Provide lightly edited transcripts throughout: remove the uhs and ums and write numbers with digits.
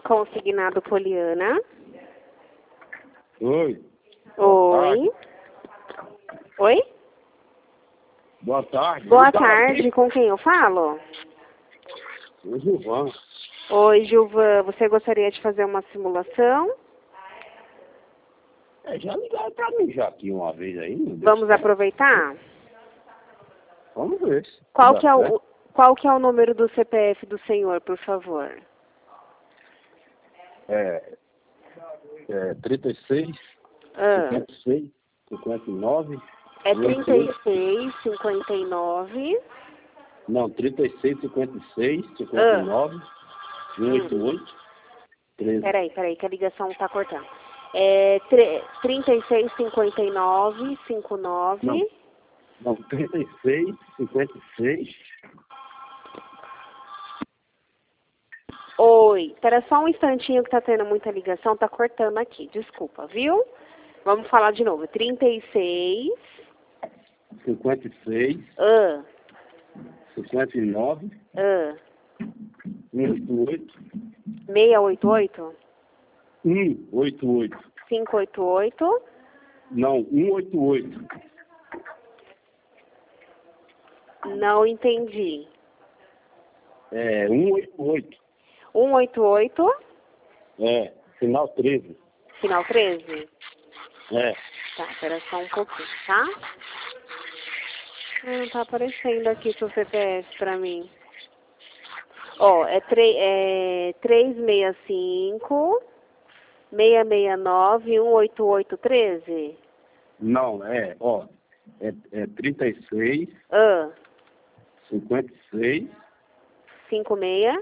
Consignado Poliana. Oi. Oi. Oi? Boa tarde. Boa tarde, com quem eu falo? O Gilvan. Oi, Gilvan, você gostaria de fazer uma simulação? Já ligaram pra mim já aqui uma vez aí. Vamos aproveitar? Vamos ver. Qual que é o número do CPF do senhor, por favor? 36, 56, 59. É 36, 59. Não, 36, 56, 59, 188, 13. Peraí, que a ligação tá cortando. 36, 59, 59. Não, 36, 56. Oi, espera só um instantinho que tá tendo muita ligação, tá cortando aqui, desculpa, viu? Vamos falar de novo. 36. 56. 59. 188. 688? 188. 588? Não, 188. Não entendi. 188. 188? Final 13. Final 13? É. Tá, espera só um pouquinho, tá? Não tá aparecendo aqui seu CPF pra mim. Ó, é 365 669 188 13? Não, é 36, 56, 56?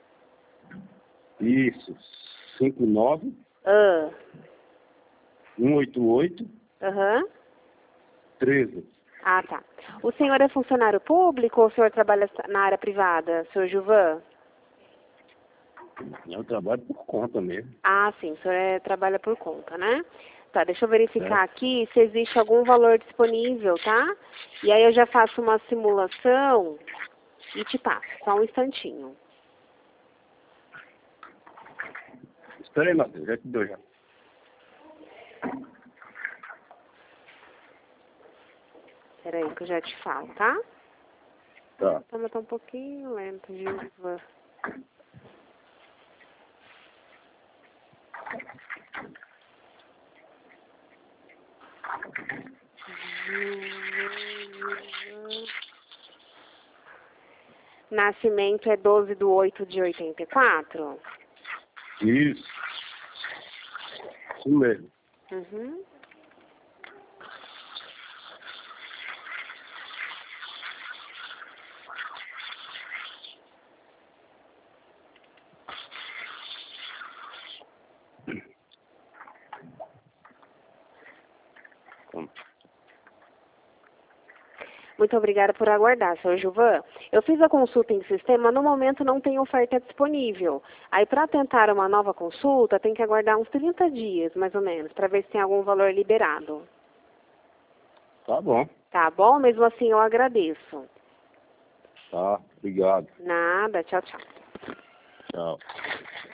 isso, 59, 188, 13. Ah, tá. O senhor é funcionário público ou o senhor trabalha na área privada, senhor Gilvan? Eu trabalho por conta mesmo. Ah, sim, o senhor trabalha por conta, né? Tá, deixa eu verificar aqui se existe algum valor disponível, tá? E aí eu já faço uma simulação e te passo. Só um instantinho. Espera aí, Matheus, já te dou já. Peraí que eu já te falo, tá? Tá. Tá um pouquinho lento, Gilvan. Nascimento é 12/8/84? Isso mesmo. Uhum. Muito obrigada por aguardar, senhor Gilvan. Eu fiz a consulta em sistema, no momento não tem oferta disponível. Aí, para tentar uma nova consulta, tem que aguardar uns 30 dias, mais ou menos, para ver se tem algum valor liberado. Tá bom. Tá bom? Mesmo assim, eu agradeço. Tá, obrigado. Nada, tchau, tchau. Tchau.